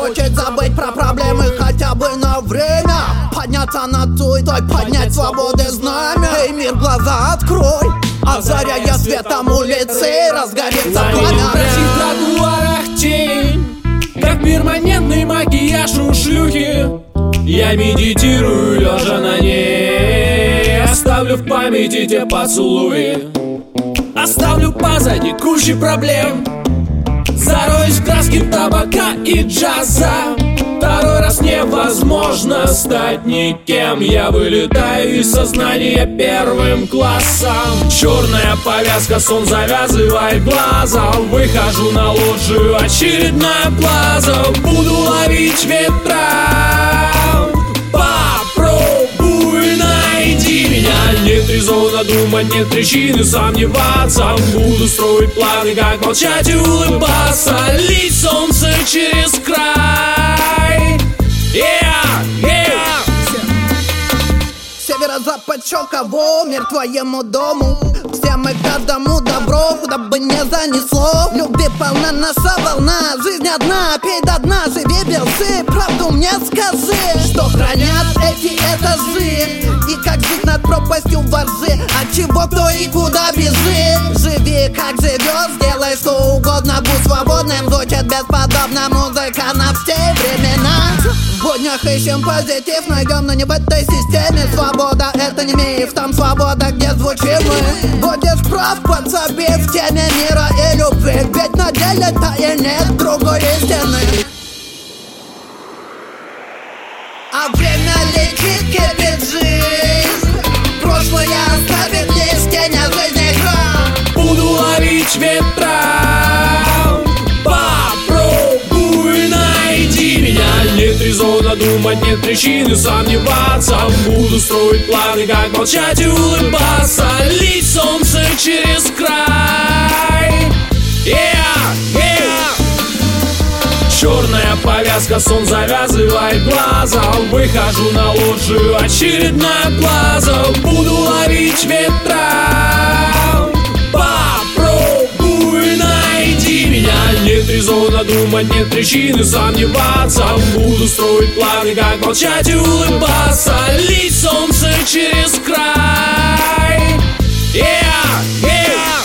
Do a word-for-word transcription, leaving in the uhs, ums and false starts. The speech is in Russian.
хочет забыть про проблемы хотя бы на время. Подняться над суетой, поднять свободы знамя. Эй, мир, глаза открой, озаряя светом улицы, разгорится пламя. На тротуарах тень, как перманентный макияж у шлюхи. Я медитирую, лежа на ней. Оставлю в памяти те поцелуи. Оставлю позади кучи проблем. Зароюсь в краске табака и джаза. Второй раз невозможно стать никем. Я вылетаю из сознания первым классом. Черная повязка, сон завязывает глаза. Выхожу на лоджию, очередная плаза. Буду ловить ветра. Попробуй, найди меня. Нет резона думать, нет причины сомневаться. Буду строить планы, как молчать и улыбаться. Лить солнце через край. Yeah, yeah. Северо-запад Чоково, мир твоему дому. Все мы каждому добро, куда бы не занесло. Любви полна наша волна, жизнь одна, пей до дна. Живи белцы, правду мне скажи, что хранят эти этажи. И как жить над пропастью воржи, от чего, кто и куда бежит. Живи как живешь, сделай что угодно, будь свободным. Звучит бесподобно музыка на все времена. В буднях ищем позитив, найдем, но не в этой системе. Свобода — это не миф, там свобода, где звучим мы. Будешь прав, подсоби в теме мира и любви. Ведь на деле-то и нет другой истины. А время летит, кипит жизнь. Прошлое оставит лишь тень, а жизнь игра. Буду ловить ветра. Попробуй, найди меня. Нет резона думать, нет причины сомневаться. Буду строить планы, как молчать и улыбаться. Лить солнце через край. Yeah, yeah. Черная повязка, сон завязывает глаза. Выхожу на лоджию, очередная плаза. Буду ловить ветра. Попробуй, найди меня. Нет резона думать, нет причины сомневаться. Буду строить планы, как молчать и улыбаться. Лить солнце через край. Yeah, yeah.